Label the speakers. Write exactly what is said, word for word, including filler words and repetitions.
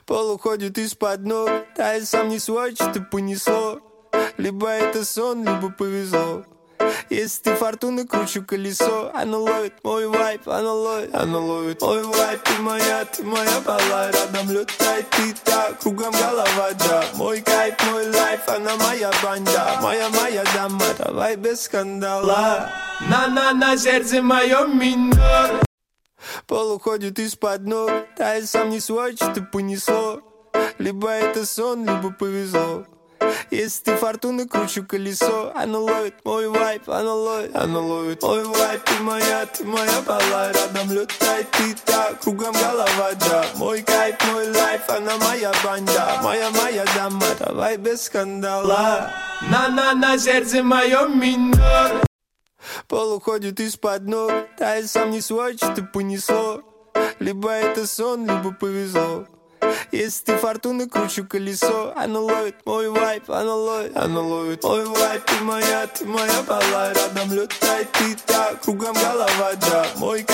Speaker 1: Пол уходит из-под ног, да я сам не свой, что-то понесло. Либо это сон, либо повезло. Если ты фортуна, кручу колесо. Оно ловит мой вайп, оно ловит, оно ловит мой вайп. Ты моя, ты моя балай. Рядом летает ты так, кругом голова, да. Мой кайф, мой лайф, она моя банда. Моя, моя дама, давай без скандала. На-на-на, сердце мое минор. Пол уходит из-под ног, да я сам не свой, что-то понесло. Либо это сон, либо повезло. Если ты фортуна, кручу колесо. Оно ловит мой вайп, оно ловит, оно ловит мой вайп. Ты моя, ты моя балай. Рядом летает ты так, кругом голова, да. Мой кайф, мой лайф, она моя банда. Моя, моя дама, давай без скандала. На-на-на, сердце мое минор. Пол уходит из-под ног, да я сам не свой, что-то понесло. Либо это сон, либо повезло. Если ты фортуна, кручу колесо. Оно ловит мой вайп, оно ловит, оно ловит мой вайп. Ты моя, ты моя балай. Рядом летает ты так, кругом голова, да. Мой